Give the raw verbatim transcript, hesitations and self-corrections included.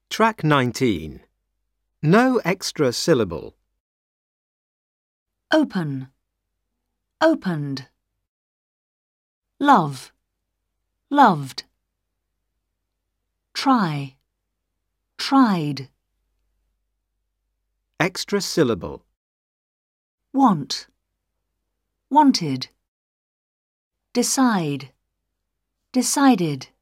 Track nineteen. No extra syllable. Open, opened. Love, loved. Try, tried. Extra syllable. Want, wanted. Decide, decided.